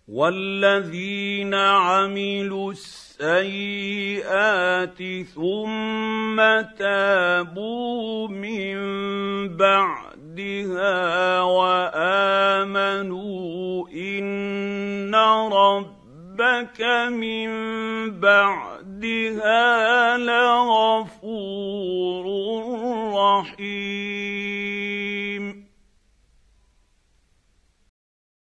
وَالَّذِينَ عَمِلُوا السَّيِّئَاتِ ثُمَّ تَابُوا مِن بَعْدِهَا وَآمَنُوا إِنَّ رَبَّكَ مِن بَعْدِهَا